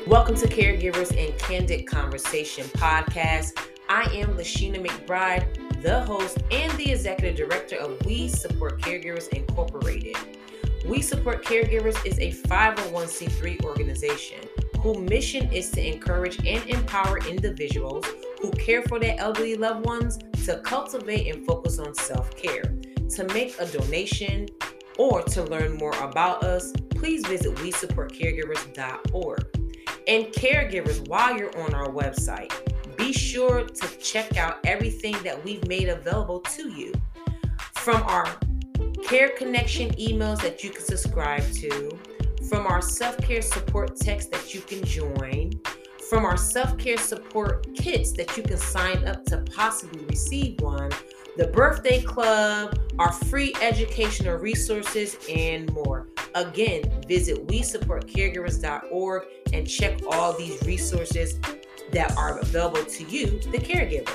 Welcome to Caregivers in Candid Conversation podcast. I am Lashina McBride, the host and the executive director of We Support Caregivers Incorporated. We Support Caregivers is a 501c3 organization whose mission is to encourage and empower individuals who care for their elderly loved ones to cultivate and focus on self-care. To make a donation or to learn more about us, please visit WeSupportCaregivers.org. And caregivers, while you're on our website, be sure to check out everything that we've made available to you. From our Care Connection emails that you can subscribe to, from our self-care support text that you can join, from our self-care support kits that you can sign up to possibly receive one, the birthday club, our free educational resources, and more. Again, visit WeSupportCaregivers.org and check all these resources that are available to you, the caregiver.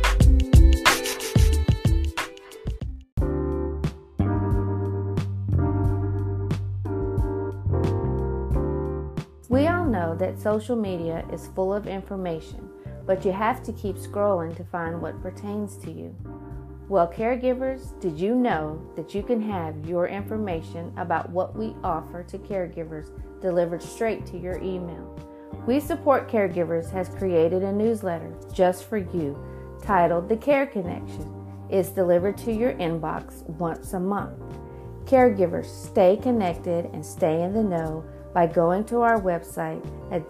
We all know that social media is full of information, but you have to keep scrolling to find what pertains to you. Well, caregivers, did you know that you can have your information about what we offer to caregivers delivered straight to your email? We Support Caregivers has created a newsletter just for you titled The Care Connection. It's delivered to your inbox once a month. Caregivers, stay connected and stay in the know by going to our website at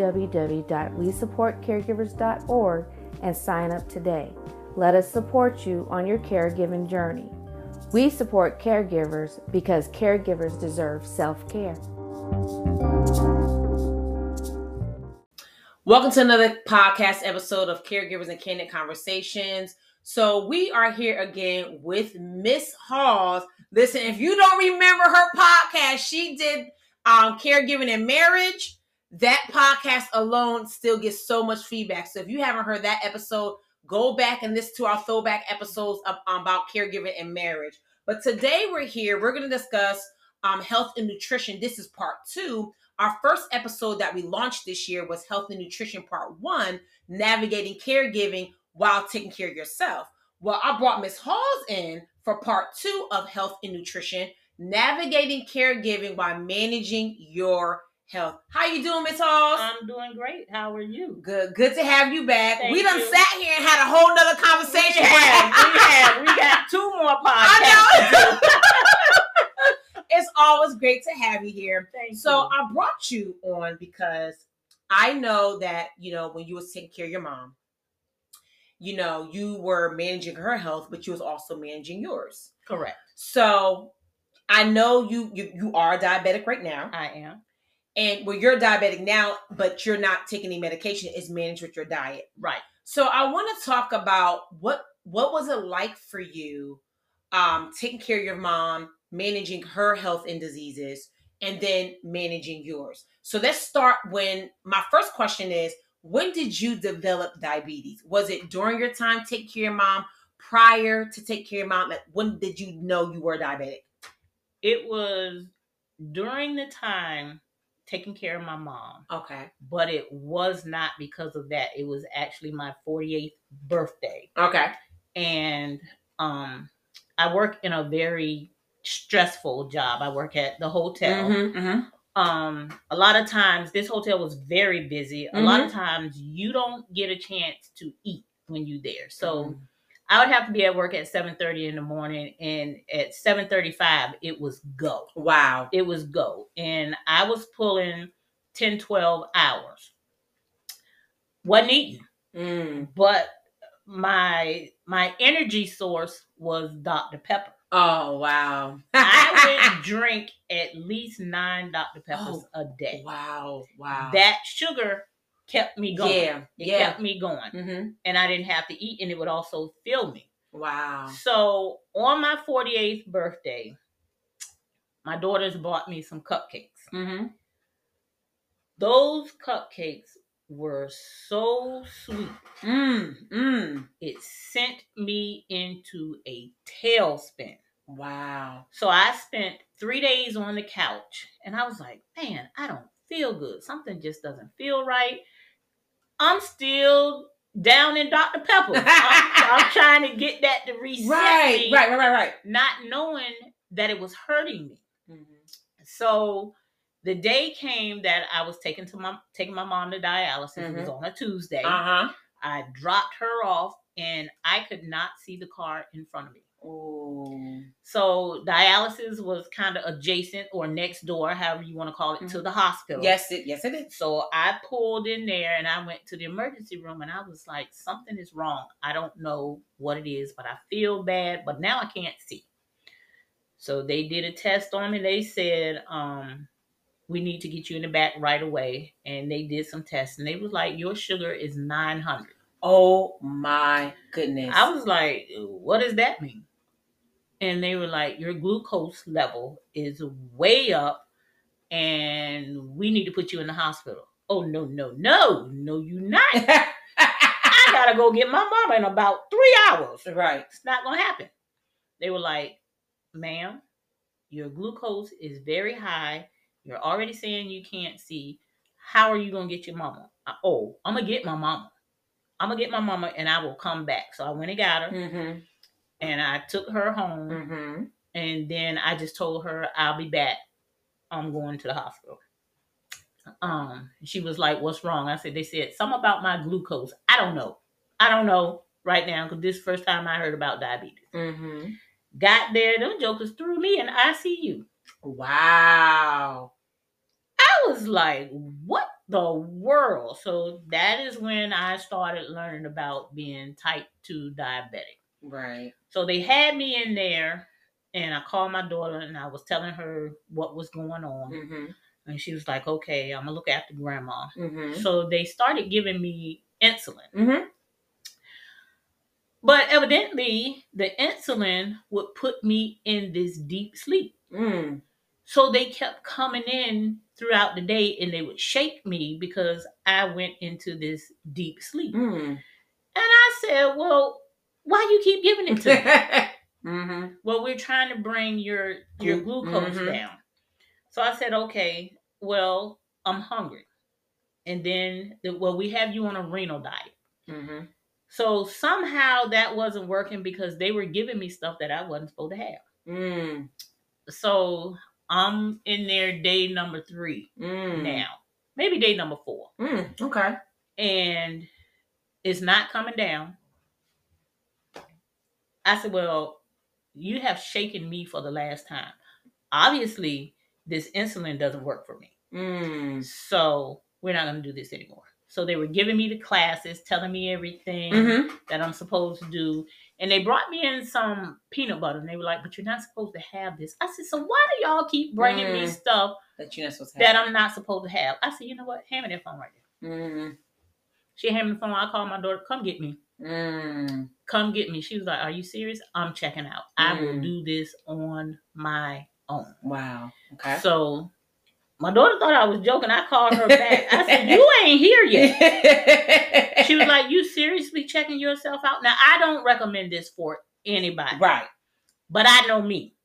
www.wesupportcaregivers.org and sign up today. Let us support you on your caregiving journey. We support caregivers because caregivers deserve self-care. Welcome to another podcast episode of Caregivers and Candid Conversations. So we are here again with Miss Halls. Listen, if you don't remember her podcast, she did Caregiving and Marriage. That podcast alone still gets so much feedback. So if you haven't heard that episode, go back and listen to our throwback episodes about caregiving and marriage. But today we're going to discuss health and nutrition. This is part 2. Our first episode that we launched this year was Health and Nutrition Part 1, Navigating Caregiving While Taking Care of Yourself. Well, I brought Ms. Halls in for Part 2 of Health and Nutrition, Navigating Caregiving While Managing Your Health. How you doing, Ms. Halls? I'm doing great. How are you? Good to have you back. Thank we done you. sat here and had a whole nother conversation. We got 2 more podcasts. I know. It's always great to have you here. Thank you. So I brought you on because I know that, when you was taking care of your mom, you were managing her health, but you was also managing yours. Correct. So I know you are diabetic right now. I am. And you're diabetic now, but you're not taking any medication. It's managed with your diet. Right. So I want to talk about what was it like for you taking care of your mom, managing her health and diseases, and then managing yours. So let's start my first question is, when did you develop diabetes? Was it during your time taking care of your mom, prior to taking care of your mom? Like, when did you know you were diabetic? It was during the time taking care of my mom. Okay. But it was not because of that. It was actually my 48th birthday. Okay. And I work in a very stressful job. I work at the hotel. Mm-hmm, mm-hmm. A lot of times this hotel was very busy. A lot of times you don't get a chance to eat when you're there. So I would have to be at work at 7:30 in the morning, and at 7:35 it was go. Wow. It was go. And I was pulling 10, 12 hours. Wasn't eating. But my energy source was Dr. Pepper. Oh, wow. I would drink at least 9 Dr. Peppers a day. Wow. Wow. That sugar kept me going. It kept me going. Mm-hmm. And I didn't have to eat, and it would also fill me. Wow. So on my 48th birthday, my daughters bought me some cupcakes. Mm-hmm. Those cupcakes were so sweet. It sent me into a tailspin. Wow. So I spent 3 days on the couch, and I was like, man, I don't feel good. Something just doesn't feel right. I'm still down in Dr. Pepper. I'm trying to get that to reset me. Right. Not knowing that it was hurting me. So the day came that I was taking my mom to dialysis. It was on a Tuesday. I dropped her off and I could not see the car in front of me. Oh. So dialysis was kind of adjacent or next door, however you want to call it, to the hospital. Yes, it is. So I pulled in there and I went to the emergency room and I was like, something is wrong. I don't know what it is, but I feel bad, but now I can't see. So they did a test on me. They said, we need to get you in the back right away. And they did some tests and they was like, your sugar is 900. Oh my goodness. I was like, what does that mean? And they were like, your glucose level is way up and we need to put you in the hospital. Oh, no, you not. I got to go get my mama in about 3 hours. Right. It's not going to happen. They were like, ma'am, your glucose is very high. You're already saying you can't see. How are you going to get your mama? I'm going to get my mama. And I will come back. So I went and got her. And I took her home. And then I just told her, I'll be back. I'm going to the hospital. She was like, what's wrong? I said, they said something about my glucose. I don't know right now because this is the first time I heard about diabetes. Got there, them jokers threw me in ICU. Wow. I was like, what the world? So that is when I started learning about being type 2 diabetic. Right. So they had me in there and I called my daughter and I was telling her what was going on. And she was like, okay, I'm going to look after grandma. So they started giving me insulin. But evidently, the insulin would put me in this deep sleep. So they kept coming in throughout the day and they would shake me because I went into this deep sleep. And I said, well, why you keep giving it to me? Well, we're trying to bring your glucose down. So I said, okay, well, I'm hungry. And then, we have you on a renal diet. So somehow that wasn't working because they were giving me stuff that I wasn't supposed to have. So I'm in there day number 3 now. Maybe day number 4. Okay. And it's not coming down. I said, well, you have shaken me for the last time. Obviously, this insulin doesn't work for me. So we're not going to do this anymore. So they were giving me the classes, telling me everything that I'm supposed to do. And they brought me in some peanut butter. And they were like, but you're not supposed to have this. I said, so why do y'all keep bringing me stuff that you're not supposed to have? That I'm not supposed to have? I said, you know what? Hand me that phone right there. She handed me the phone. I called my daughter, come get me. Come get me. She was like, are you serious? I'm checking out. I will do this on my own. Wow. Okay. So my daughter thought I was joking. I called her back. I said, you ain't here yet. She was like, you seriously checking yourself out? Now, I don't recommend this for anybody. Right. But I know me.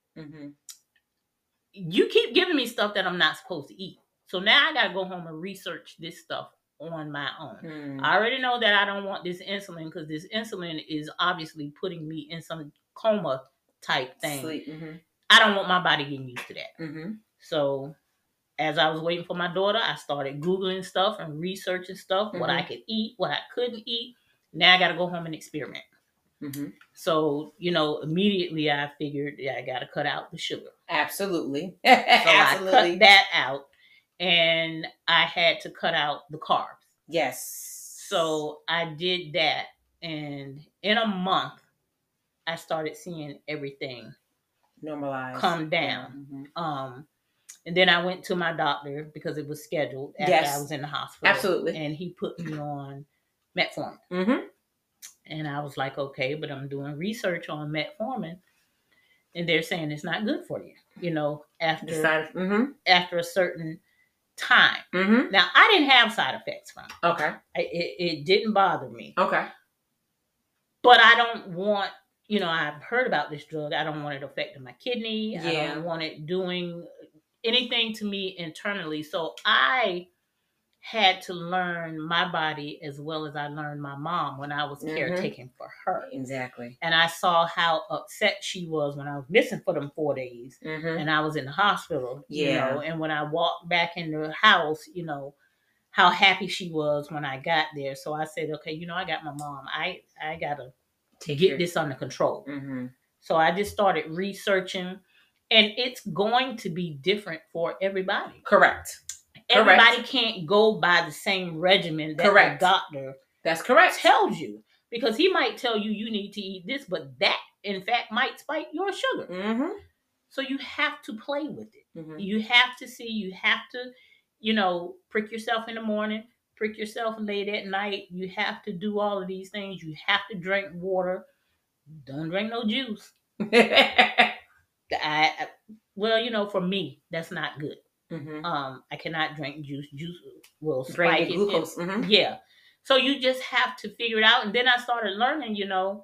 You keep giving me stuff that I'm not supposed to eat. So now I got to go home and research this stuff on my own. I already know that I don't want this insulin because this insulin is obviously putting me in some coma type thing. Sleep. I don't want my body getting used to that. So as I was waiting for my daughter, I started Googling stuff and researching stuff, what I could eat, what I couldn't eat. Now I got to go home and experiment. So, immediately I figured I got to cut out the sugar. Absolutely. So I cut that out and I had to cut out the carbs. Yes. So I did that. And in a month, I started seeing everything normalize, come down. And then I went to my doctor because it was scheduled after I was in the hospital. Absolutely. And he put me on metformin. And I was like, okay, but I'm doing research on metformin. And they're saying it's not good for you, after a certain time. Now, I didn't have side effects from it. Okay. It didn't bother me. Okay. But I don't want, I've heard about this drug. I don't want it affecting my kidney. Yeah. I don't want it doing anything to me internally. So I had to learn my body as well as I learned my mom when I was caretaking for her. Exactly. And I saw how upset she was when I was missing for them 4 days and I was in the hospital, you know, and when I walked back in the house, you know, how happy she was when I got there. So I said, okay, you know, I got my mom. I gotta get this under control. So I just started researching, and it's going to be different for everybody. Correct. Everybody can't go by the same regimen that the doctor tells you, because he might tell you you need to eat this, but that in fact might spike your sugar. So you have to play with it. You have to see, you have to, you know, prick yourself in the morning, prick yourself late at night. You have to do all of these things. You have to drink water. Don't drink no juice. Well, you know, for me, that's not good. I cannot drink juice. Juice will spike it. Glucose. Yeah. So you just have to figure it out. And then I started learning, you know,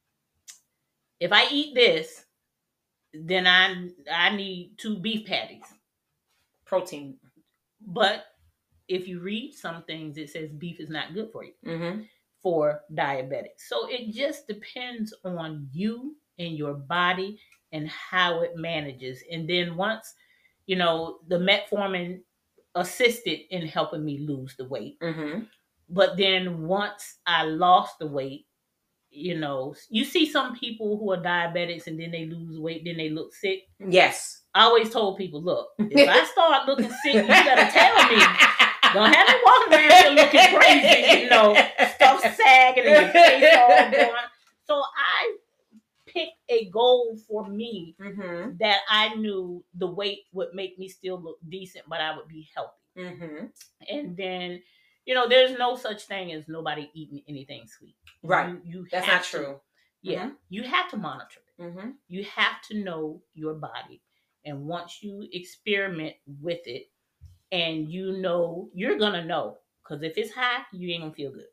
if I eat this, then I need 2 beef patties. Protein. But if you read some things, it says beef is not good for you for diabetics. So it just depends on you and your body and how it manages. And then once, you know, the metformin assisted in helping me lose the weight. But then once I lost the weight, you know, you see some people who are diabetics and then they lose weight, then they look sick. Yes. I always told people, look, if I start looking sick, you gotta tell me. Don't have me walking around here looking crazy, you know, stuff sagging and your face all going. So I picked a goal for me that I knew the weight would make me still look decent, but I would be healthy. And then, you know, there's no such thing as nobody eating anything sweet. Right. You That's not true. Yeah. You have to monitor it. You have to know your body. And once you experiment with it and you know, you're going to know. Because if it's high, you ain't going to feel good.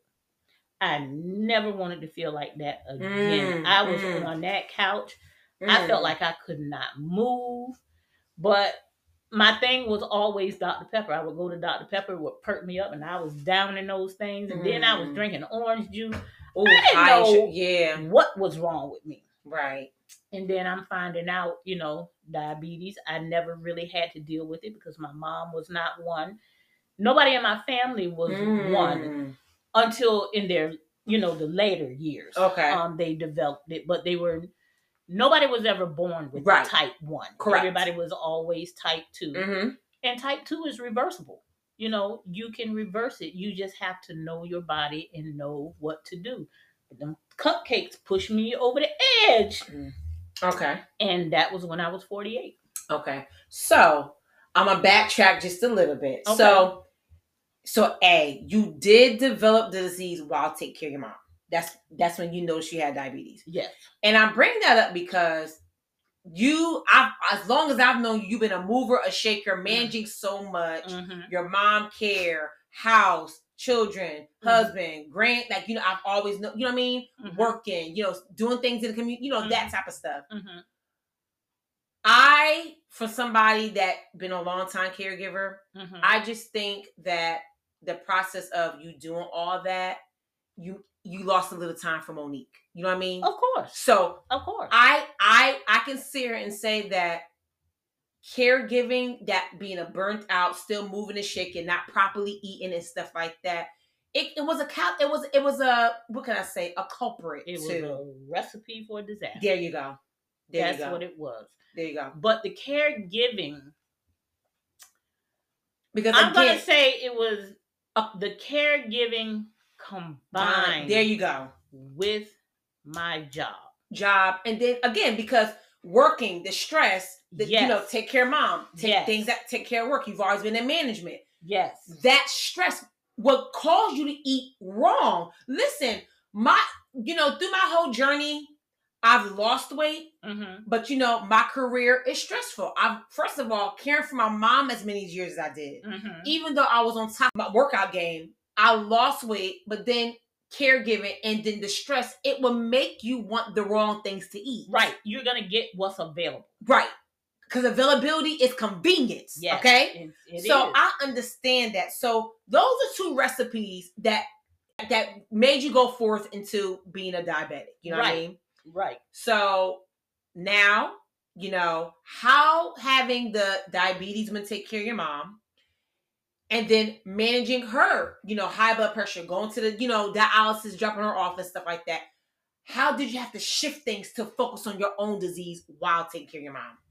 I never wanted to feel like that again. I was on that couch. I felt like I could not move. But my thing was always Dr. Pepper. I would go to Dr. Pepper, it would perk me up, and I was down in those things. And then I was drinking orange juice. I didn't know what was wrong with me. Right. And then I'm finding out, you know, diabetes. I never really had to deal with it because my mom was not one. Nobody in my family was one until in their, you know, the later years. Okay. They developed it, but nobody was ever born with type 1. Correct. Everybody was always type 2. And type 2 is reversible. You know, you can reverse it. You just have to know your body and know what to do. But them cupcakes pushed me over the edge. Okay. And that was when I was 48. Okay. So I'm going to backtrack just a little bit. Okay. So A, you did develop the disease while taking care of your mom. That's when you know she had diabetes. Yes. And I bring that up because as long as I've known you, you've been a mover, a shaker, managing so much. Your mom care, house, children, husband, like, you know, I've always known, you know what I mean? Working, you know, doing things in the community, you know, that type of stuff. For somebody that been a long time caregiver, I just think that the process of you doing all that, you lost a little time for Monique. You know what I mean? Of course. So of course, I can sit here and say that caregiving, that being a burnt out, still moving and shaking, not properly eating and stuff like that, it was a what can I say, a culprit. It was a recipe for disaster. There you go. That's what it was. There you go. But the caregiving, because I'm going to say it was the caregiving combined. There you go. With my job. And then again, because working, the stress, you know, take care of mom, take care of work. You've always been in management. Yes. That stress will cause you to eat wrong. Listen, through my whole journey, I've lost weight, but you know, my career is stressful. First of all, caring for my mom as many years as I did, even though I was on top of my workout game, I lost weight, but then caregiving and then the stress, it will make you want the wrong things to eat. Right. You're going to get what's available. Right. because availability is convenience. Yes, okay, it so is. I understand that. So those are two recipes that made you go forth into being a diabetic. You know what I mean? Right. So now, how having the diabetes would take care of your mom, and then managing her, high blood pressure, going to the, dialysis, dropping her off and stuff like that. How did you have to shift things to focus on your own disease while taking care of your mom?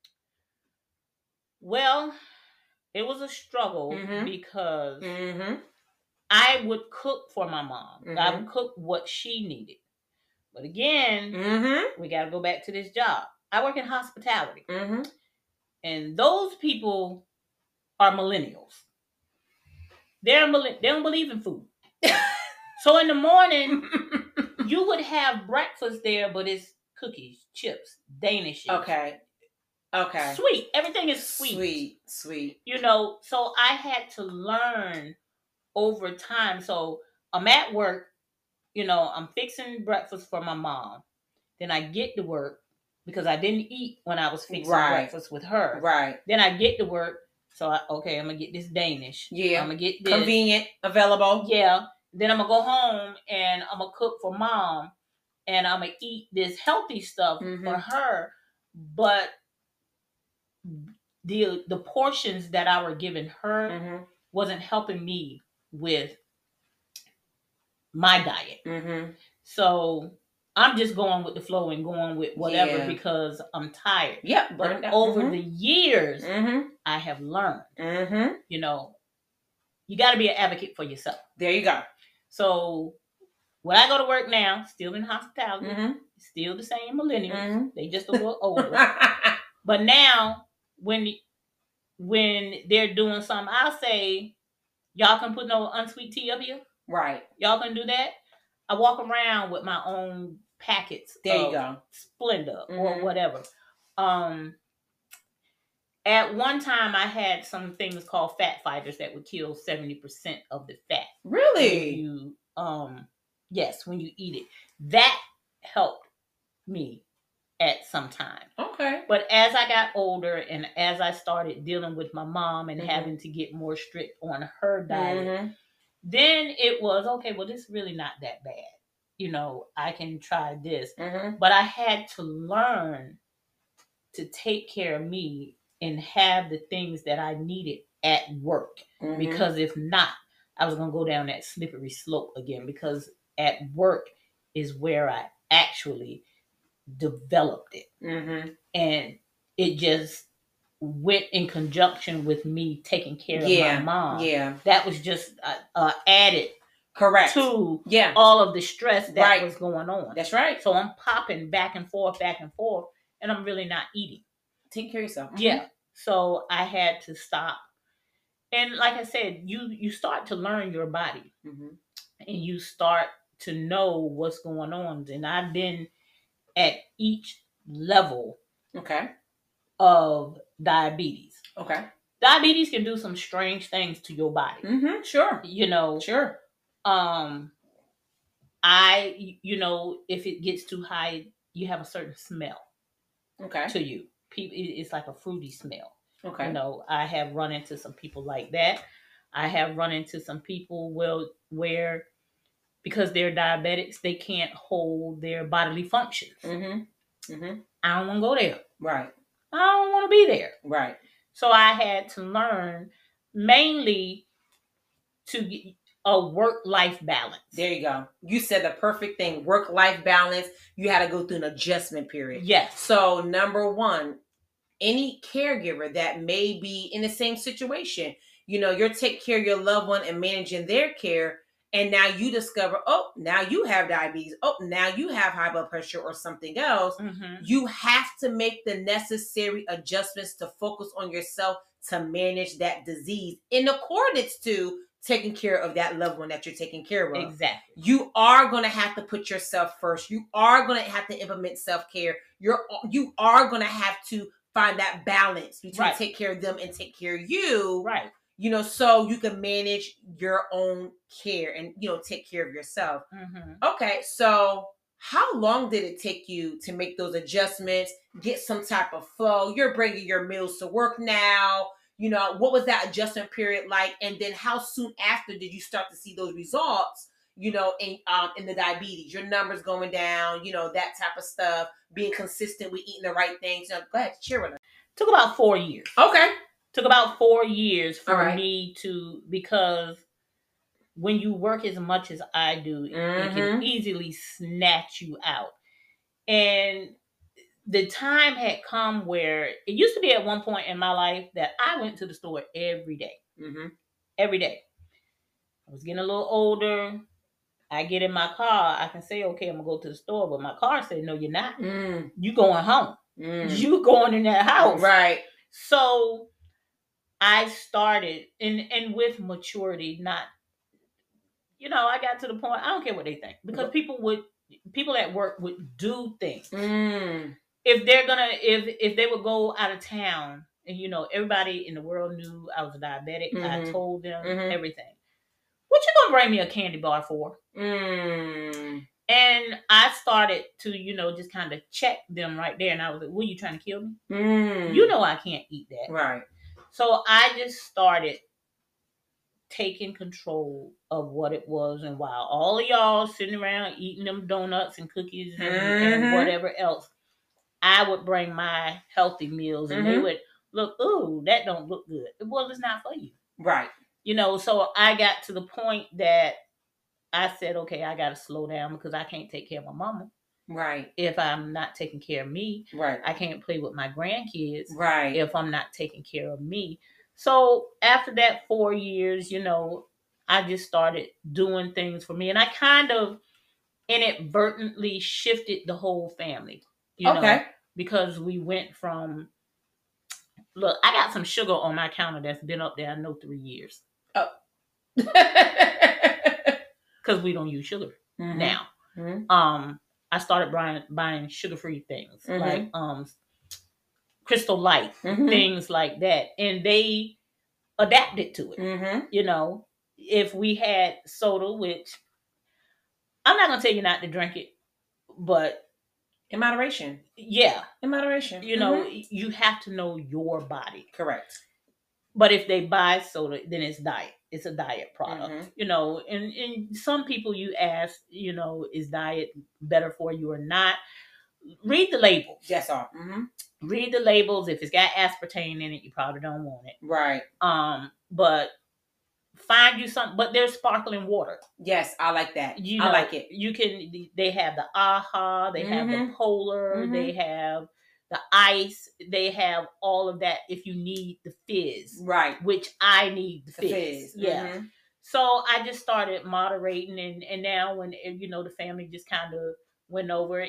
Well, it was a struggle because I would cook for my mom. I would cook what she needed. But again, we got to go back to this job. I work in hospitality. And those people are millennials. They don't believe in food. So in the morning, you would have breakfast there, but it's cookies, chips, Danish. Okay. Sweet. Everything is sweet. Sweet. So I had to learn over time. So I'm at work, I'm fixing breakfast for my mom. Then I get to work because I didn't eat when I was fixing breakfast with her. Right. Then I get to work. So I'm going to get this Danish. Yeah. I'm going to get this. Convenient, available. Yeah. Then I'm going to go home and I'm going to cook for mom. And I'm going to eat this healthy stuff for her. But the portions that I were giving her wasn't helping me with my diet. So I'm just going with the flow and going with whatever because I'm tired. Yeah. But over the years, I have learned, you got to be an advocate for yourself. There you go. So when I go to work now, still in hospitality, still the same millennials. They just a little older. But now when they're doing something, I'll say, y'all can put no unsweet tea up here. Right. Y'all can do that. I walk around with my own packets. There you go. Splenda or whatever. At one time, I had some things called fat fighters that would kill 70% of the fat. Really? When you eat it. That helped me at some time. Okay. But as I got older and as I started dealing with my mom and having to get more strict on her diet, then it was, okay, well, this is really not that bad. I can try this. But I had to learn to take care of me and have the things that I needed at work. Because if not, I was going to go down that slippery slope again. Because at work is where I actually developed it. And it just went in conjunction with me taking care of my mom. Yeah. That was just added correct to all of the stress that was going on. That's right. So I'm popping back and forth, and I'm really not eating. Take care of yourself. Yeah. So I had to stop. And like I said, you start to learn your body. And you start to know what's going on. And I've been at each level of diabetes. Okay. Diabetes can do some strange things to your body. Sure. Sure. If it gets too high, you have a certain smell. To you. It's like a fruity smell. Okay. I have run into some people like that. I have run into some people where because they're diabetics, they can't hold their bodily functions. I don't want to go there. Right. I don't want to be there. Right. So I had to learn mainly to get a work-life balance. There you go. You said the perfect thing. Work-life balance. You had to go through an adjustment period. Yes. So number one, any caregiver that may be in the same situation, you're taking care of your loved one and managing their care. And now you discover, now you have diabetes. Now you have high blood pressure or something else. You have to make the necessary adjustments to focus on yourself to manage that disease in accordance to taking care of that loved one that you're taking care of. Exactly. You are going to have to put yourself first. You are going to have to implement self-care. You are going to have to find that balance between take care of them and take care of you. Right. So you can manage your own care and, take care of yourself. Okay. So How long did it take you to make those adjustments, get some type of flow? You're bringing your meals to work now. What was that adjustment period like? And then how soon after did you start to see those results, in the diabetes, your numbers going down, that type of stuff, being consistent with eating the right things? Go ahead, share with us. Took about 4 years. Okay. Took about 4 years for me because when you work as much as I do, it can easily snatch you out. And the time had come where it used to be at one point in my life that I went to the store every day. Every day. I was getting a little older. I get in my car. I can say, okay, I'm going to go to the store. But my car said, no, you're not. You going home. You going in that house. Right. So I started, and with maturity, not, I got to the point, I don't care what they think. Because people at work would do things. If they would go out of town, and everybody in the world knew I was a diabetic, I told them everything. What you gonna bring me a candy bar for? And I started to, just kind of check them right there. And I was like, what, are you trying to kill me? I can't eat that. Right. So I just started taking control of what it was. And while all of y'all sitting around eating them donuts and cookies and whatever else, I would bring my healthy meals and they would look, ooh, that don't look good. Well, it's not for you. Right. So I got to the point that I said, okay, I got to slow down because I can't take care of my mama. Right. If I'm not taking care of me. Right. I can't play with my grandkids. Right. If I'm not taking care of me. So after that 4 years, I just started doing things for me. And I kind of inadvertently shifted the whole family. Because we went from, look, I got some sugar on my counter that's been up there, I know, 3 years. Oh. Because we don't use sugar now. I started buying sugar-free things like Crystal Light, things like that. And they adapted to it. If we had soda, which I'm not going to tell you not to drink it, but in moderation. Yeah. In moderation. You have to know your body. Correct. But if they buy soda, then it's diet. It's a diet product. And some people you ask, is diet better for you or not? Read the labels. That's all. Read the labels. If it's got aspartame in it, you probably don't want it. Right. But find you something. But there's sparkling water. Yes, I like that. I like it. They have the AHA. They have the Polar. They have the ice. They have all of that if you need the fizz. Right. Which I need the fizz. Yeah. So I just started moderating. And now when, the family just kind of went over,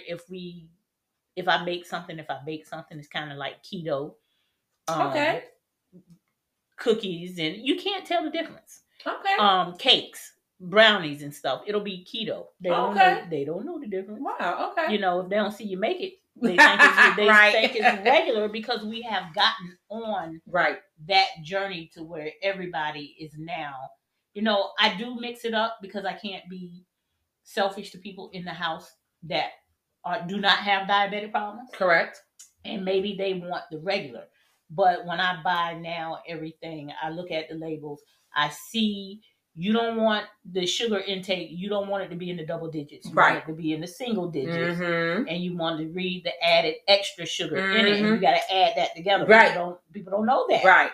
if I bake something, it's kind of like keto. Okay. Cookies, and you can't tell the difference. Okay. Cakes, brownies and stuff. It'll be keto. They don't know the difference. Wow. Okay. If they don't see you make it, they think it's regular because we have gotten on that journey to where everybody is now. I do mix it up because I can't be selfish to people in the house that do not have diabetic problems. Correct. And maybe they want the regular. But when I buy now everything, I look at the labels. I see you don't want the sugar intake. You don't want it to be in the double digits. You want it to be in the single digits. And you want to read the added extra sugar in it. And you got to add that together. Right. People don't know that. Right.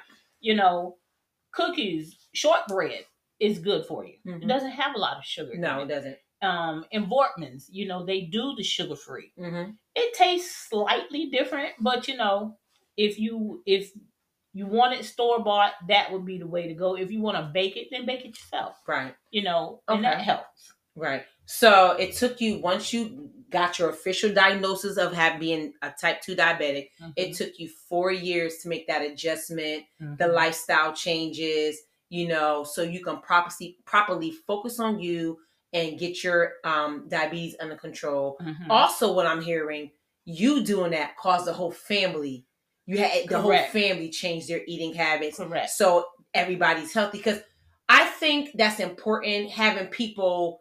Cookies, shortbread is good for you. It doesn't have a lot of sugar. No, it doesn't. And Voortman's, they do the sugar free. It tastes slightly different, but if you want it store bought, that would be the way to go. If you want to bake it, then bake it yourself. Right. And that helps. Right. So it took you, once you got your official diagnosis of being a type 2 diabetic, it took you 4 years to make that adjustment, the lifestyle changes, so you can properly focus on you and get your diabetes under control. Also, what I'm hearing, you doing that caused the whole family. You had the whole family change their eating habits. Correct. So everybody's healthy. Because I think that's important, having people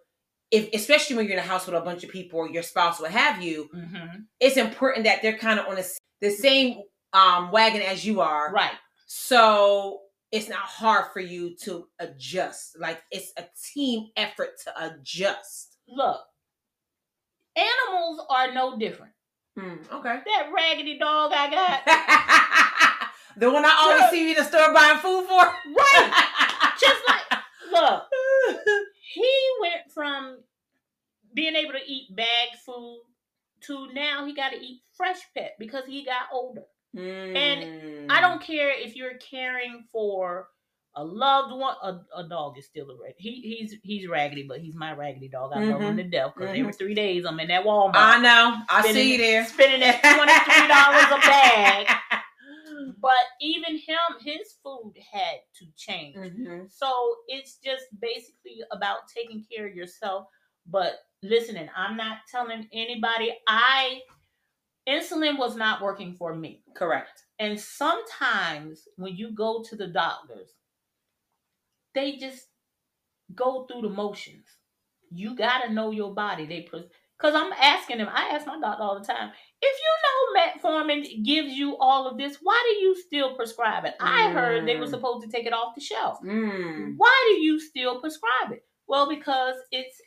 especially when you're in a house with a bunch of people or your spouse, what have you, Mm-hmm. it's important that they're kind of on the same wagon as you are. Right. So it's not hard for you to adjust. Like, it's a team effort to adjust. Look, animals are no different. Okay. That raggedy dog I got. The one I always see you in the store buying food for? Right. Just like, look, he went from being able to eat bagged food to now he got to eat fresh pet because he got older. And I don't care if you're caring for a loved one. A dog is still a raggedy. He's raggedy, but he's my raggedy dog. I love him to death because every 3 days I'm in that Walmart. I know. I see you there. Spending that $23 a bag. But even him, his food had to change. So it's just basically about taking care of yourself. But listening, I'm not telling anybody. Insulin was not working for me. Correct. And sometimes when you go to the doctors, they just go through the motions. You got to know your body. Because I'm asking them, I ask my doctor all the time, if you know metformin gives you all of this, why do you still prescribe it? I heard they were supposed to take it off the shelf. Why do you still prescribe it? Well, because it's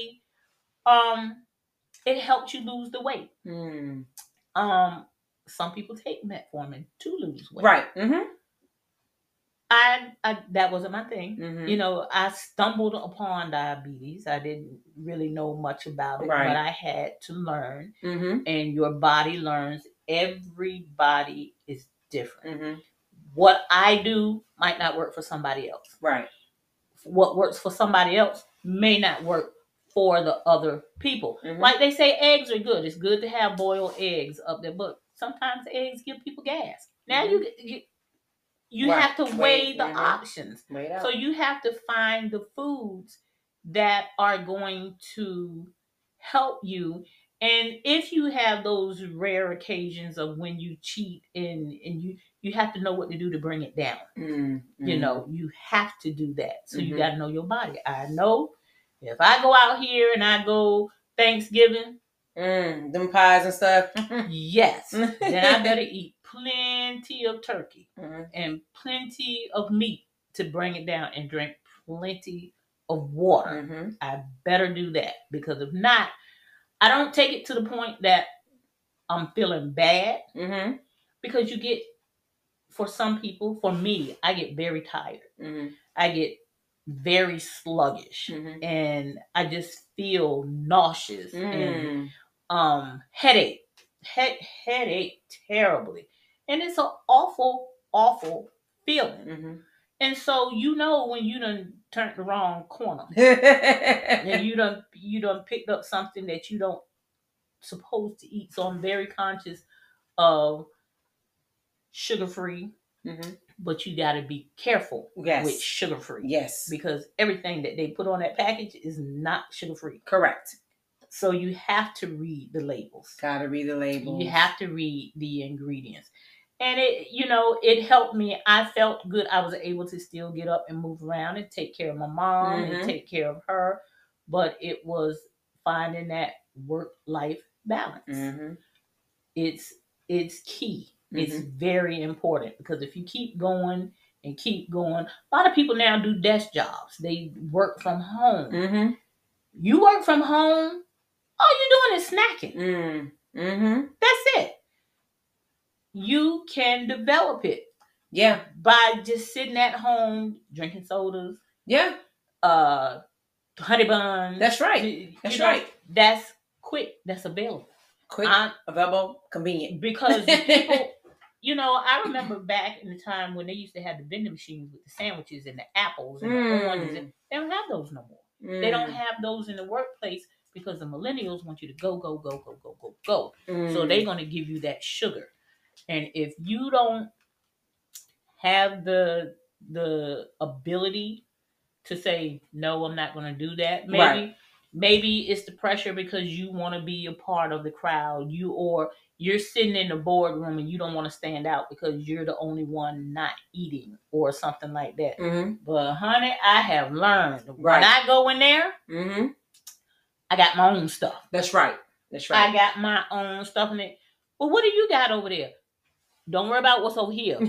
it helps you lose the weight. Some people take metformin to lose weight. Right. I that wasn't my thing. You know, I stumbled upon diabetes. I didn't really know much about it, but I had to learn. And your body learns. Everybody is different. What I do might not work for somebody else. Right. What works for somebody else may not work for the other people. Like they say, eggs are good. It's good to have boiled eggs up there, but sometimes eggs give people gas. Now you have to weigh the options. So you have to find the foods that are going to help you. And if you have those rare occasions of when you cheat and you have to know what to do to bring it down. You know, you have to do that. So you got to know your body. I know if I go out here and I go Thanksgiving, them pies and stuff. Yes. Then I better eat plenty of turkey and plenty of meat to bring it down and drink plenty of water. I better do that because if not, I don't take it to the point that I'm feeling bad because you get, for some people, for me, I get very tired. I get very sluggish and I just feel nauseous and headache terribly, and it's an awful feeling. And so you know when you done turned the wrong corner and you done picked up something that you don't supposed to eat. So I'm very conscious of sugar-free, but you got to be careful with sugar-free. Yes, because everything that they put on that package is not sugar-free. Correct. So you have to read the labels. Gotta read the labels. You have to read the ingredients. And it helped me. I felt good. I was able to still get up and move around and take care of my mom and take care of her. But it was finding that work-life balance. It's key. It's very important because if you keep going and keep going, a lot of people now do desk jobs. They work from home. You work from home, all you're doing is snacking. That's it. You can develop it. Yeah. By just sitting at home, drinking sodas. Yeah. Honey buns. That's right. That's right. That's quick. That's available. Quick, available, convenient. Because people, I remember back in the time when they used to have the vending machines with the sandwiches and the apples and the oranges. And they don't have those no more. They don't have those in the workplace because the millennials want you to go. So they're going to give you that sugar. And if you don't have the ability to say, no, I'm not going to do that, maybe it's the pressure because you want to be a part of the crowd. You're sitting in the boardroom and you don't want to stand out because you're the only one not eating or something like that. But honey, I have learned when I go in there, I got my own stuff. That's right. That's right. I got my own stuff in it. Well, what do you got over there? Don't worry about what's over here.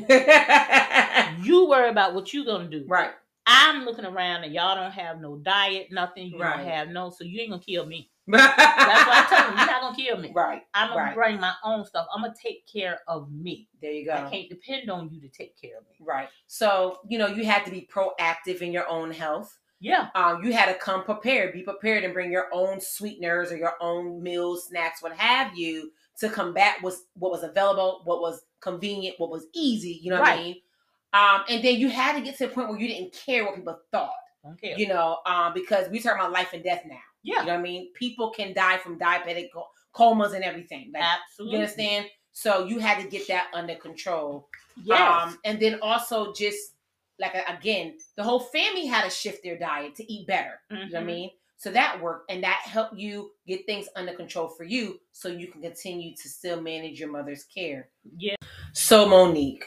You worry about what you're going to do. Right. I'm looking around and y'all don't have no diet, nothing. You Right. don't have so you ain't going to kill me. That's what I tell them. You're not going to kill me. Right. I'm going to bring my own stuff. I'm going to take care of me. There you go. I can't depend on you to take care of me. Right. So, you had to be proactive in your own health. Yeah. You had to come prepared. Be prepared and bring your own sweeteners or your own meals, snacks, what have you, to combat what was available, what was convenient, what was easy. You know what I mean? And then you had to get to the point where you didn't care what people thought. Don't care. Because we talk about life and death now. Yeah. You know what I mean? People can die from diabetic comas and everything. Like, absolutely. You understand? So you had to get that under control. Yes. And then also just, like, again, the whole family had to shift their diet to eat better. Mm-hmm. You know what I mean? So that worked, and that helped you get things under control for you so you can continue to still manage your mother's care. Yeah. So, Monique,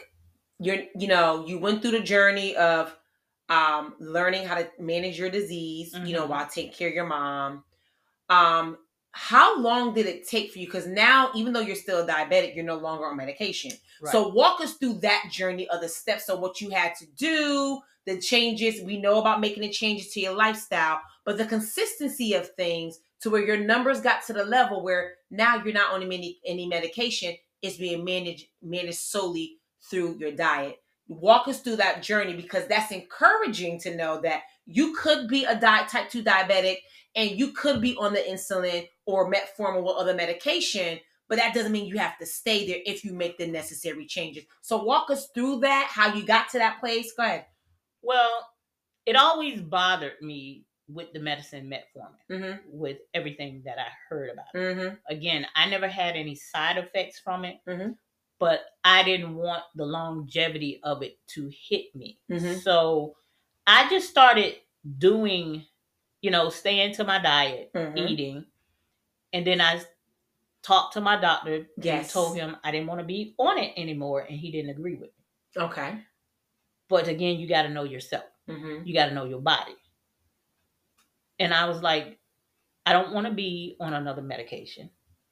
you went through the journey of learning how to manage your disease, mm-hmm. While taking care of your mom. How long did it take for you? Because now, even though you're still diabetic, you're no longer on medication. Right. So walk us through that journey of the steps of what you had to do, the changes. We know about making the changes to your lifestyle, but the consistency of things to where your numbers got to the level where now you're not on any medication. It's being managed solely through your diet. Walk us through that journey, because that's encouraging to know that you could be a type 2 diabetic and you could be on the insulin or metformin or other medication, but that doesn't mean you have to stay there if you make the necessary changes. So walk us through that, how you got to that place. Go ahead. Well, it always bothered me with the medicine metformin, mm-hmm. with everything that I heard about it. Mm-hmm. Again, I never had any side effects from it, mm-hmm. but I didn't want the longevity of it to hit me. Mm-hmm. So I just started doing, staying to my diet, mm-hmm. eating. And then I talked to my doctor yes. and told him I didn't want to be on it anymore. And he didn't agree with me. Okay. But again, you got to know yourself. Mm-hmm. You got to know your body. And I was like, I don't want to be on another medication.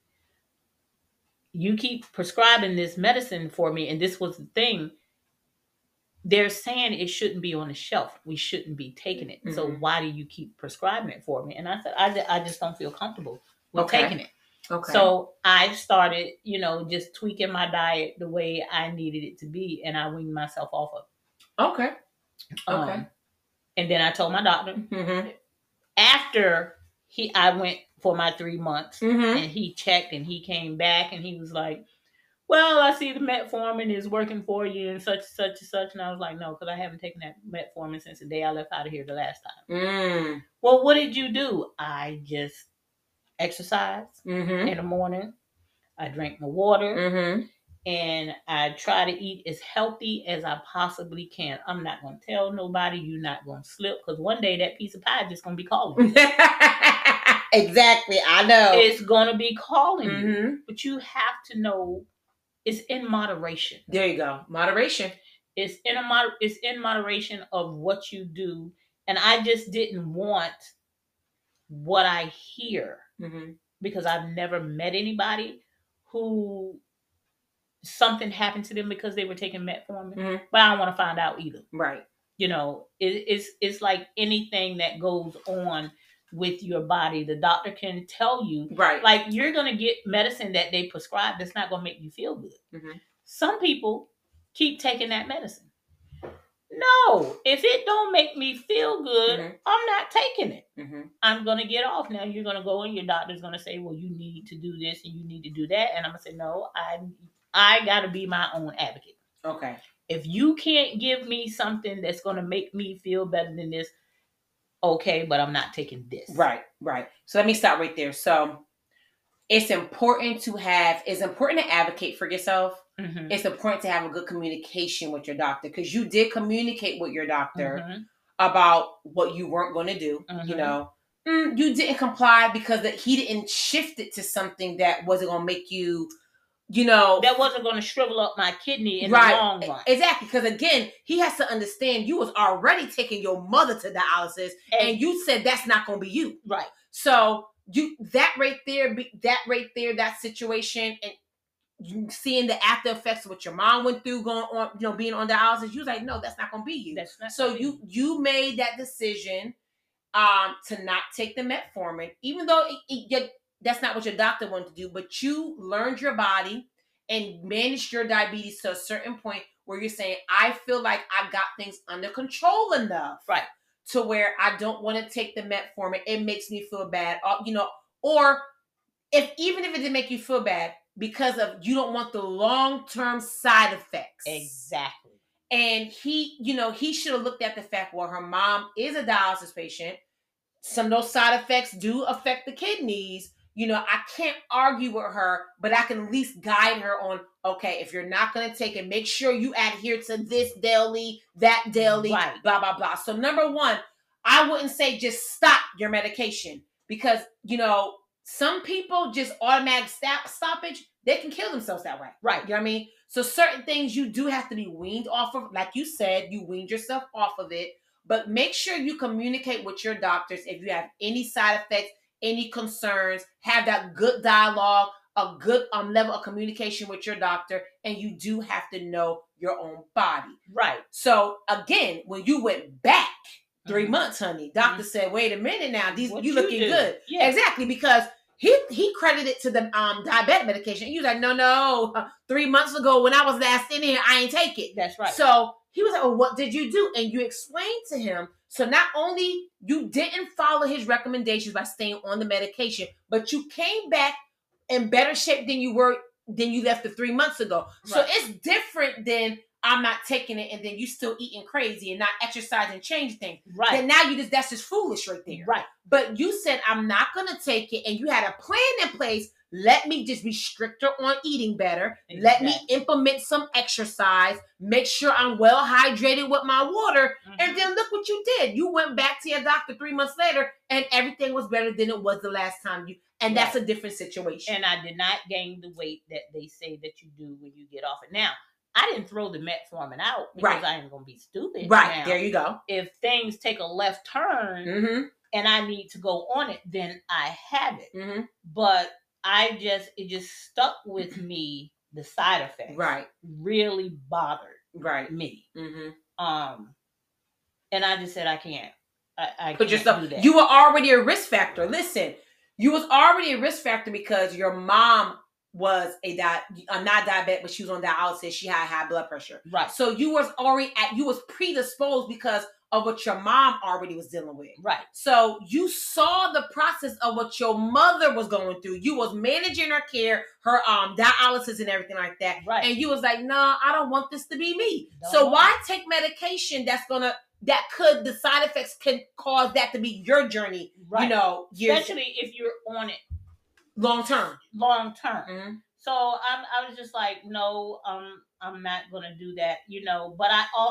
You keep prescribing this medicine for me. And this was the thing. They're saying it shouldn't be on the shelf. We shouldn't be taking it. Mm-hmm. So why do you keep prescribing it for me? And I said, I just don't feel comfortable with taking it. Okay. So I started, just tweaking my diet the way I needed it to be. And I weaned myself off of it. Okay. Okay. And then I told my doctor, mm-hmm. after I went for my 3 months, mm-hmm. and he checked and he came back and he was like, well, I see the metformin is working for you and such and such and such. And I was like, no, because I haven't taken that metformin since the day I left out of here the last time. Mm. Well, what did you do? I just exercised mm-hmm. in the morning. I drank my water. Mm-hmm. And I try to eat as healthy as I possibly can. I'm not going to tell nobody. You're not going to slip, because one day that piece of pie is just going to be calling you. Exactly. I know. It's going to be calling mm-hmm. you. But you have to know it's in moderation. There you go. Moderation. It's in moderation of what you do. And I just didn't want what I hear, mm-hmm. because I've never met anybody who something happened to them because they were taking metformin. mm-hmm. But I don't want to find out either. Right. It's like anything that goes on with your body. The doctor can tell you, right, like, you're going to get medicine that they prescribe that's not going to make you feel good. mm-hmm. Some people keep taking that medicine. No, if it don't make me feel good, mm-hmm. I'm not taking it. Mm-hmm. I'm going to get off. Now you're going to go and your doctor's going to say, well, you need to do this and you need to do that. And I'm going to say, no, I got to be my own advocate. Okay. If you can't give me something that's going to make me feel better than this, okay, but I'm not taking this. Right. So let me stop right there. So it's important to advocate for yourself. Mm-hmm. It's important to have a good communication with your doctor, because you did communicate with your doctor mm-hmm. about what you weren't going to do. Mm-hmm. You didn't comply because he didn't shift it to something that wasn't going to make you, that wasn't going to shrivel up my kidney in the long run. Exactly. Because again, he has to understand you was already taking your mother to dialysis, and you said that's not going to be you. Right. So that right there, that situation, and you seeing the after effects of what your mom went through going on, being on dialysis, you was like, no, that's not gonna be you. That's not so you made that decision to not take the metformin, even though that's not what your doctor wanted to do, but you learned your body and managed your diabetes to a certain point where you're saying, I feel like I got things under control enough, right, to where I don't want to take the metformin. It makes me feel bad, or even if it didn't make you feel bad, because of you don't want the long-term side effects. Exactly. And he should have looked at the fact, well, her mom is a dialysis patient. Some of those side effects do affect the kidneys. I can't argue with her, but I can at least guide her on, okay, if you're not going to take it, make sure you adhere to this daily, that daily, right, blah, blah, blah. So number one, I wouldn't say just stop your medication, because, some people just automatic stoppage, they can kill themselves that way. Right. You know what I mean? So certain things you do have to be weaned off of. Like you said, you weaned yourself off of it. But make sure you communicate with your doctors if you have any side effects, any concerns. Have that good dialogue, a good level of communication with your doctor. And you do have to know your own body. Right. So again, when you went back 3 months, honey, doctor said, wait a minute now, you looking good. Yeah. Exactly, because he credited to the diabetic medication. He was like, no, 3 months ago when I was last in here, I ain't take it. That's right. So he was like, well, what did you do? And you explained to him. So not only you didn't follow his recommendations by staying on the medication, but you came back in better shape than you left the 3 months ago. Right. So it's different than I'm not taking it, and then you still eating crazy and not exercising, change things. Right. Then now that's just foolish right there. Right. But you said, I'm not going to take it, and you had a plan in place. Let me just be stricter on eating better. Exactly. Let me implement some exercise. Make sure I'm well hydrated with my water. Mm-hmm. And then look what you did. You went back to your doctor 3 months later, and everything was better than it was the last time and that's a different situation. And I did not gain the weight that they say that you do when you get off it. Now, I didn't throw the metformin out because I ain't going to be stupid. Right. Now, there you go. If things take a left turn and I need to go on it, then I have it. Mm-hmm. But it just stuck with me. The side effects really bothered me. Mm-hmm. And I just said, I can't. I put can't yourself. do that. You were already a risk factor. Listen, you was already a risk factor because your mom was not diabetic, but she was on dialysis. She had high blood pressure. Right. So you was predisposed because of what your mom already was dealing with. Right. So you saw the process of what your mother was going through. You was managing her care, her dialysis and everything like that. Right. And you was like, no, I don't want this to be me. So why take medication the side effects can cause that to be your journey, right. Especially if you're on it long term. Mm-hmm. So I was just like, no, I'm not going to do that, but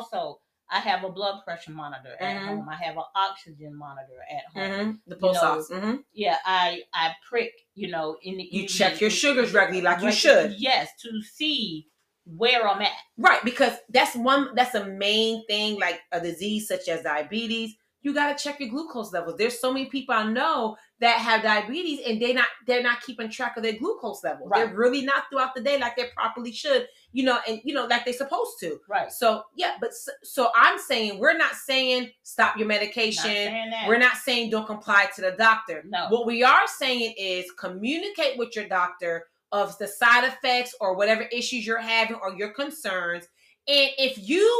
I have a blood pressure monitor at home. I have an oxygen monitor at home. The pulse ox. Yeah, I prick, in the You check your sugars regularly like you should. Yes, to see where I'm at. Right, because that's a main thing, like a disease such as diabetes. You got to check your glucose levels. There's so many people I know that have diabetes and they're not keeping track of their glucose levels. Right. They're really not throughout the day like they properly should, like they're supposed to. Right. So, yeah, so I'm saying, we're not saying stop your medication. We're not saying don't comply to the doctor. No. What we are saying is communicate with your doctor of the side effects or whatever issues you're having or your concerns. And if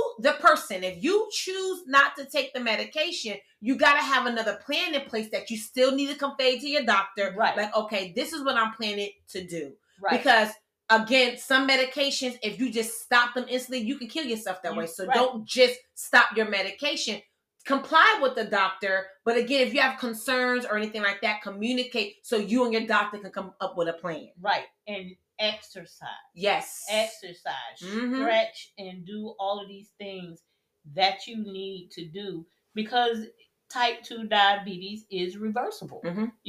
you choose not to take the medication, you got to have another plan in place that you still need to convey to your doctor. Right. Like, okay, this is what I'm planning to do. Right. Because, again, some medications, if you just stop them instantly, you can kill yourself that way. So don't just stop your medication. Comply with the doctor. But again, if you have concerns or anything like that, communicate so you and your doctor can come up with a plan. Right. And exercise. Yes. Exercise. Stretch and do all of these things that you need to do because type 2 diabetes is reversible.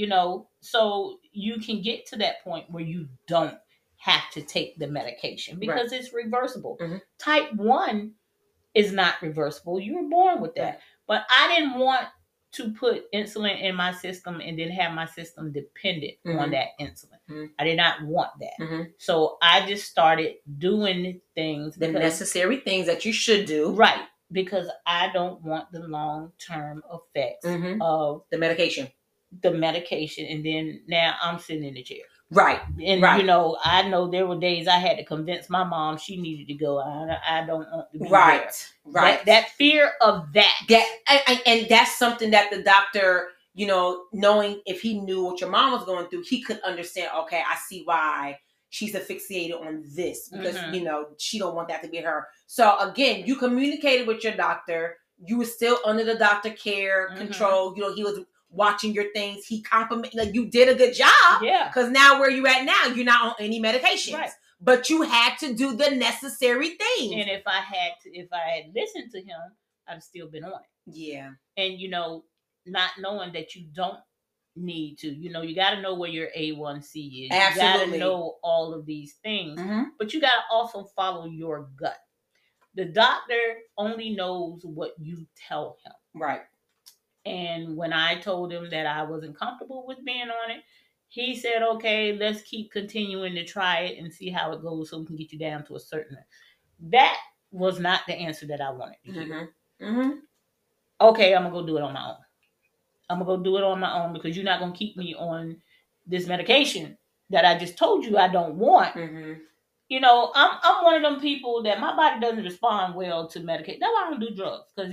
So you can get to that point where you don't have to take the medication because it's reversible. Type 1 is not reversible. You were born with that. But I didn't want to put insulin in my system and then have my system dependent on that insulin. I did not want that. So I just started doing things. The necessary things that you should do. Right. Because I don't want the long-term effects of the medication. And then now I'm sitting in the chair. Right. And, I know there were days I had to convince my mom she needed to go. I don't want to be there. Right. That fear of that. And that's something that the doctor, knowing if he knew what your mom was going through, he could understand, okay, I see why she's asphyxiated on this because, she don't want that to be her. So, again, you communicated with your doctor. You were still under the doctor care, control. He was watching your things. He complimented, you did a good job. Yeah. Because now where you at now, you're not on any medications. Right. But you had to do the necessary things. And if I had listened to him, I'd have still been on it. Yeah. And, not knowing that you don't need to, you got to know where your A1C is. Absolutely. You got to know all of these things. But you got to also follow your gut. The doctor only knows what you tell him. Right. And when I told him that I wasn't comfortable with being on it, he said, okay, let's keep continuing to try it and see how it goes so we can get you down to a certain. That was not the answer that I wanted to hear. Okay, I'm going to go do it on my own. I'm going to go do it on my own because you're not going to keep me on this medication that I just told you I don't want. I'm one of them people that my body doesn't respond well to medication. That's why I don't do drugs. Because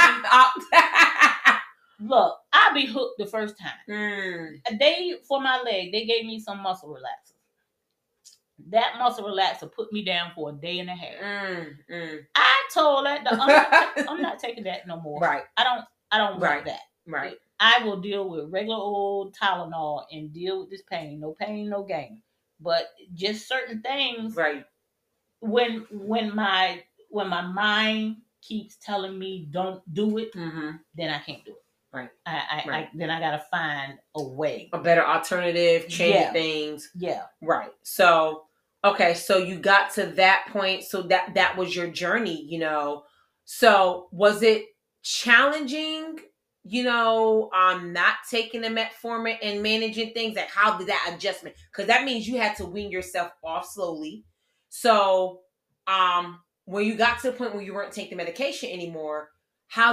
look, I'll be hooked the first time. For my leg, they gave me some muscle relaxer. That muscle relaxer put me down for a day and a half. I told that I'm not taking that no more. Right. I don't want that. Right. I will deal with regular old Tylenol and deal with this pain. No pain, no gain. But just certain things. Right. When my mind keeps telling me don't do it, then I can't do it. Right. Then I gotta find a way, a better alternative, change things. Yeah. Right. So, okay. So you got to that point. So that was your journey, So was it challenging, not taking the metformin and managing things? Like, how did that adjustment? Because that means you had to wean yourself off slowly. So, when you got to the point where you weren't taking the medication anymore, how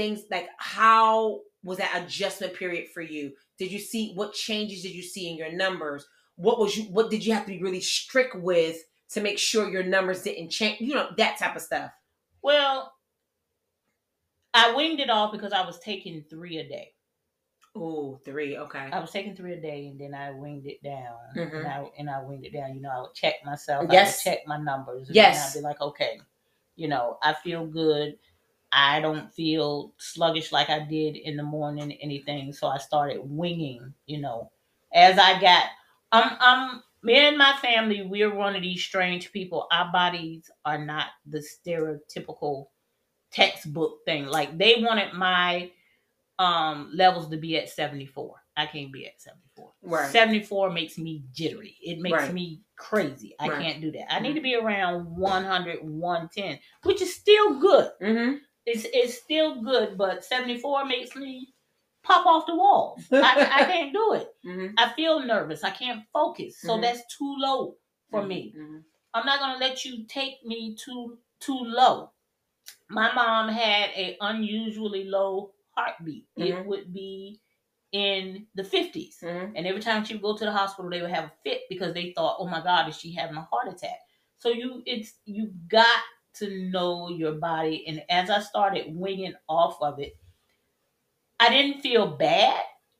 was that adjustment period for you? What changes did you see in your numbers? What did you have to be really strict with to make sure your numbers didn't change? That type of stuff. Well, I weaned it off because I was taking 3 a day. Oh, 3. Okay. I was taking 3 a day, and then I weaned it down. And I weaned it down. I would check myself. Yes. I would check my numbers. And yes. Then I'd be like, okay, I feel good. I don't feel sluggish like I did in the morning, anything. So I started winging, as I got, me and my family, we're one of these strange people. Our bodies are not the stereotypical textbook thing. Like, they wanted my levels to be at 74. I can't be at 74. Right. 74 makes me jittery. It makes me crazy. I can't do that. I need to be around 100, 110, which is still good. It's still good, but 74 makes me pop off the walls. I can't do it. I feel nervous. I can't focus. So that's too low for me. I'm not going to let you take me too low. My mom had an unusually low heartbeat. It would be in the 50s. And every time she would go to the hospital, they would have a fit because they thought, oh my God, is she having a heart attack? So you got to know your body. And as I started winging off of it, I didn't feel bad,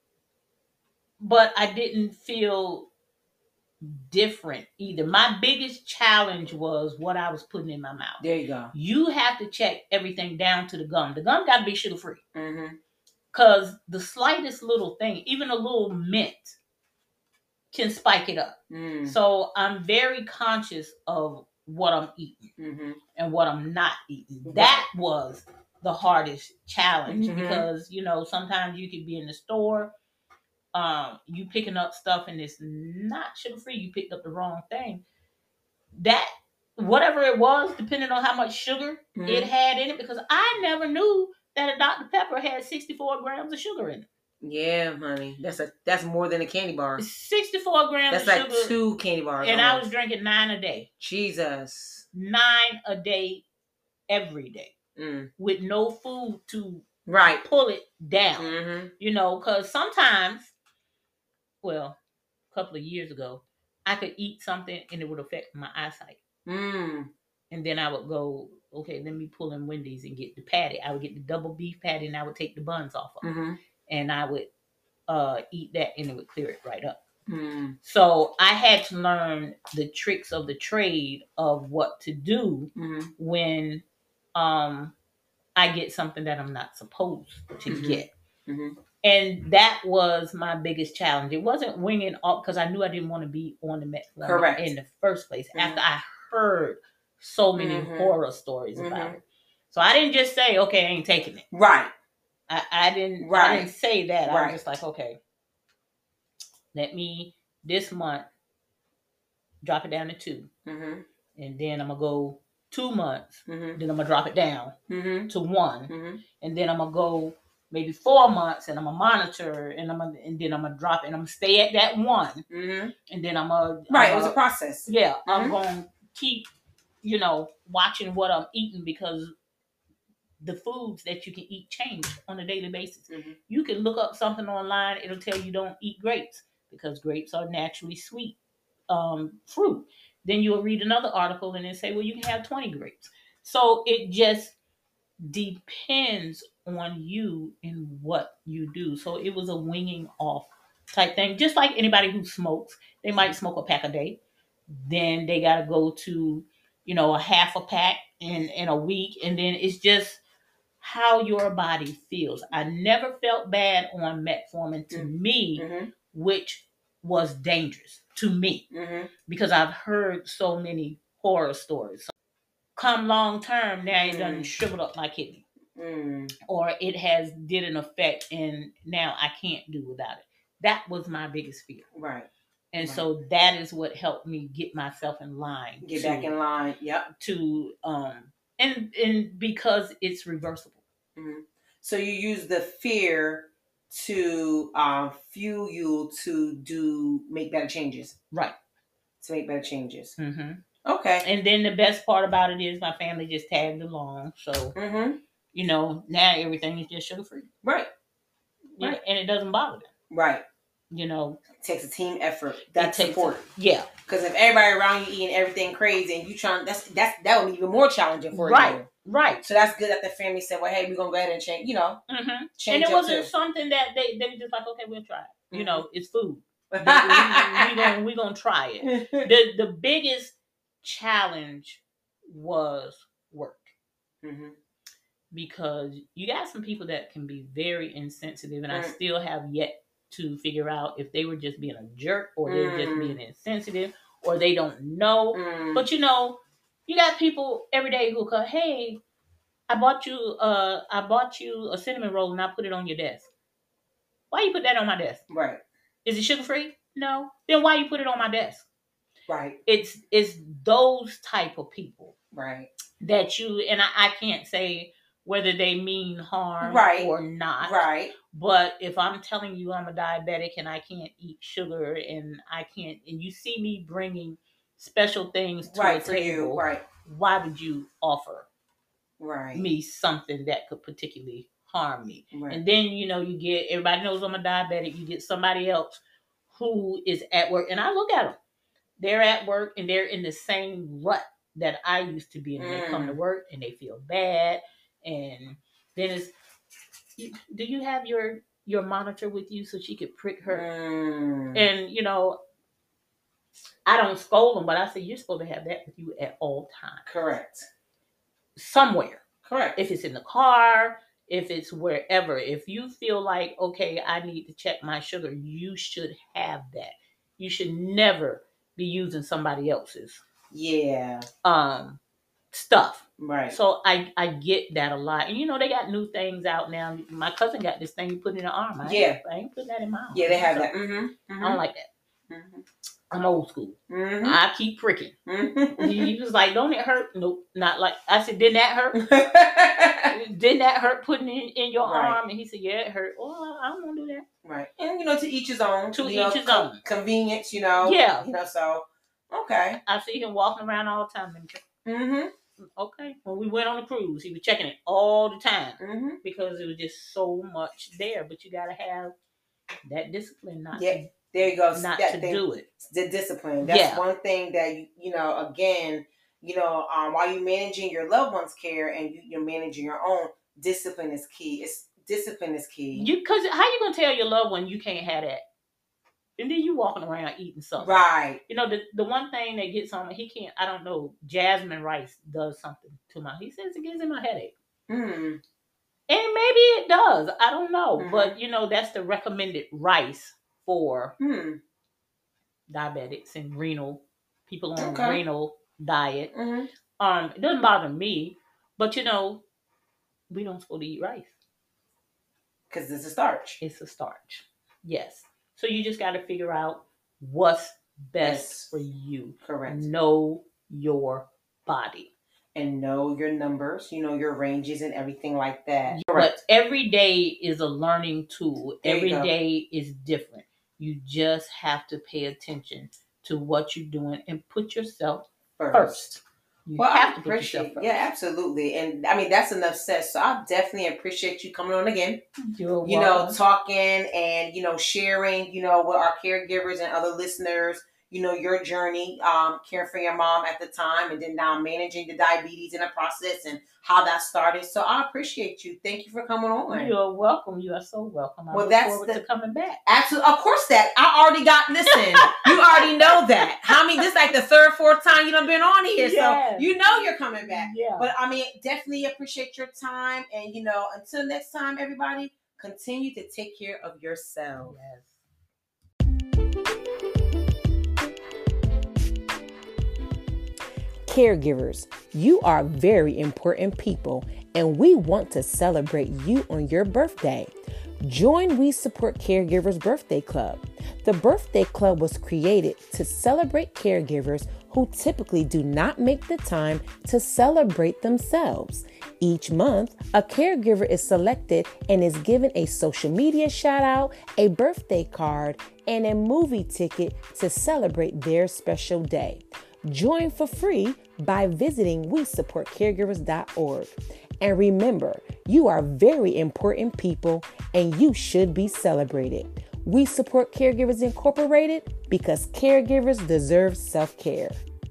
but I didn't feel different either. My biggest challenge was what I was putting in my mouth. There you go. You have to check everything down to the gum. The gum got to be sugar free. Because the slightest little thing, even a little mint, can spike it up. So I'm very conscious of what I'm eating and what I'm not eating. That was the hardest challenge because, sometimes you could be in the store, you picking up stuff and it's not sugar free. You picked up the wrong thing. That, whatever it was, depending on how much sugar it had in it, because I never knew that a Dr. Pepper had 64 grams of sugar in it. Yeah, honey. That's more than a candy bar. 64 grams of sugar. That's like 2 candy bars. And almost. I was drinking 9 a day. Jesus. 9 a day, every day. With no food to pull it down. You know, because sometimes, well, a couple of years ago, I could eat something and it would affect my eyesight. And then I would go, okay, let me pull in Wendy's and get the patty. I would get the double beef patty and I would take the buns off of it. And I would eat that and it would clear it right up. So I had to learn the tricks of the trade of what to do when I get something that I'm not supposed to get. And that was my biggest challenge. It wasn't winging off because I knew I didn't want to be on the metformin in the first place. After I heard so many horror stories about it. So I didn't just say, okay, I ain't taking it. Right. I didn't say that. I was just like, okay, let me this month drop it down to 2. And then I'm going to go 2 months. Then I'm going to drop it down to 1. And then I'm going to go maybe 4 months and I'm going to monitor and then I'm going to drop it and I'm going to stay at that 1. And then I'm going to... Right, it was a process. Yeah, I'm going to keep, you know, watching what I'm eating because the foods that you can eat change on a daily basis. You can look up something online. It'll tell you don't eat grapes because grapes are naturally sweet fruit. Then you'll read another article and they say, well, you can have 20 grapes. So it just depends on you and what you do. So it was a winging off type thing. Just like anybody who smokes, they might smoke a pack a day. Then they got to go to, you know, a half a pack in a week. And then it's just how your body feels. I never felt bad on metformin to me, which was dangerous to me because I've heard so many horror stories. So come long term, now it done shriveled up my kidney. Or it has did an effect and now I can't do without it. That was my biggest fear. Right. And so that is what helped me get myself in line. Get back in line. Yep. To and because it's reversible. So you use the fear to fuel you to make better changes. Right. To make better changes. Okay. And then the best part about it is my family just tagged along. So you know, now everything is just sugar free. Right. Yeah, and it doesn't bother them. Right. You know, it takes a team effort. That's support. Yeah. Because if everybody around you eating everything crazy and you trying, that would be even more challenging for you. Right. So that's good that the family said, well, hey, we're going to go ahead and change, you know. Change. And it wasn't something that they were just like, okay, we'll try it. You know, it's food. we're going to try it. The biggest challenge was work. Because you got some people that can be very insensitive, and I still have yet to figure out if they were just being a jerk or they're just being insensitive or they don't know. But you know, you got people every day who go, hey, I bought you a cinnamon roll and I put it on your desk. Why you put that on my desk? Right. Is it sugar free? No. Then why you put it on my desk? Right. It's those type of people. Right. That you, and I can't say whether they mean harm or not. Right. But if I'm telling you I'm a diabetic and I can't eat sugar and you see me bringing special things to the table, why would you offer me something that could particularly harm me? Right. And then, you know, you get, everybody knows I'm a diabetic. You get somebody else who is at work and I look at them. They're at work and they're in the same rut that I used to be in. And they come to work and they feel bad. And then it's, do you have your monitor with you so she could prick her? And, you know, I don't scold them, but I say, you're supposed to have that with you at all times. Correct. Somewhere. Correct. If it's in the car, if it's wherever. If you feel like, okay, I need to check my sugar, you should have that. You should never be using somebody else's. Yeah. Stuff. Right. So I get that a lot. And you know, they got new things out now. My cousin got this thing you put in her arm. I ain't putting that in my arm. Yeah, they have that. I don't like that. I'm old school. Mm-hmm. I keep pricking. Mm-hmm. He was like, don't it hurt? Nope, not like. I said, didn't that hurt? Didn't that hurt putting it in your arm? And he said, yeah, it hurt. Well, I don't want to do that. Right. And, to each his own. To each his own. Convenience, Yeah. So, okay. I see him walking around all the time. Mm-hmm. Okay. When we went on the cruise, he was checking it all the time. Mm-hmm. Because it was just so much there. But you got to have that discipline there you go. Not to do it. The discipline. That's one thing that again, while you're managing your loved one's care and you're managing your own, discipline is key. Discipline is key. Because how you gonna tell your loved one you can't have that? And then you walking around eating something. Right. The one thing that gets on he can't, I don't know, jasmine rice does something to he says it gives him a headache. Mm. And maybe it does. I don't know. Mm-hmm. But that's the recommended rice for diabetics and people on renal diet. Mm-hmm. It doesn't bother me, but we don't supposed to eat rice. Because it's a starch. It's a starch. Yes. So you just got to figure out what's best for you. Correct. Know your body. And know your numbers, your ranges and everything like that. But every day is a learning tool. Every day is different. You just have to pay attention to what you're doing and put yourself first. You have to put yourself first. Yeah, absolutely. And I mean, that's enough said. So I definitely appreciate you coming on again. You're welcome. Talking and, sharing, with our caregivers and other listeners, your journey, caring for your mom at the time and then now managing the diabetes in the process and how that started. So I appreciate you. Thank you for coming on. You're welcome. You are so welcome. I look forward to coming back. Absolutely. Of course I already listen, you already know that. This is like the third, fourth time you've been on here. Yes. So you're coming back. Yeah. But I mean, definitely appreciate your time. And, until next time, everybody, continue to take care of yourself. Yes. Caregivers, you are very important people, and we want to celebrate you on your birthday. Join We Support Caregivers Birthday Club. The Birthday Club was created to celebrate caregivers who typically do not make the time to celebrate themselves. Each month, a caregiver is selected and is given a social media shout out, a birthday card, and a movie ticket to celebrate their special day. Join for free by visiting WeSupportCaregivers.org. And remember, you are very important people and you should be celebrated. We support Caregivers Incorporated because caregivers deserve self-care.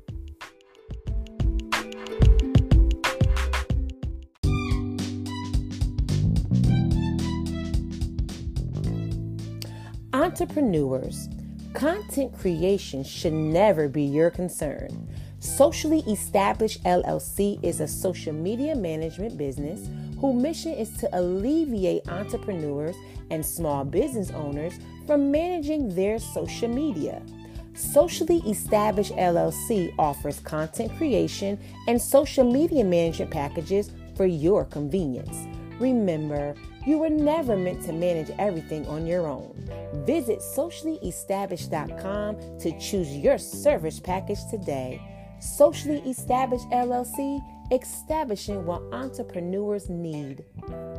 Entrepreneurs, content creation should never be your concern. Socially Established LLC is a social media management business whose mission is to alleviate entrepreneurs and small business owners from managing their social media. Socially Established LLC offers content creation and social media management packages for your convenience. Remember, you were never meant to manage everything on your own. Visit sociallyestablished.com to choose your service package today. Socially Established LLC, establishing what entrepreneurs need.